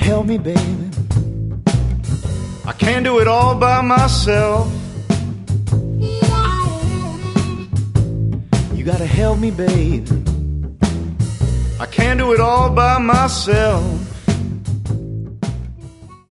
help me, baby. I can't do it all by myself. You gotta help me, baby. I can't do it all by myself.